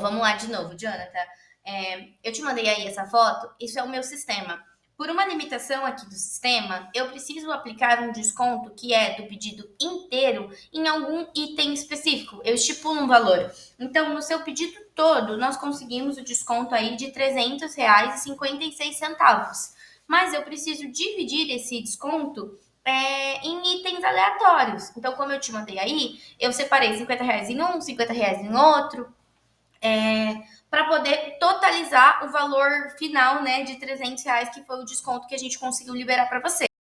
vamos lá de novo, Jonathan. Eu te mandei aí essa foto, isso é o meu sistema. Por uma limitação aqui do sistema, eu preciso aplicar um desconto que é do pedido inteiro em algum item específico. Eu estipulo um valor. Então, no seu pedido todo, nós conseguimos o desconto aí de R$ 300,56. Mas eu preciso dividir esse desconto em itens aleatórios. Então, como eu te mandei aí, eu separei R$ 50 em um, R$ 50 em outro, para poder totalizar o valor final, né, de R$ 300, que foi o desconto que a gente conseguiu liberar para você.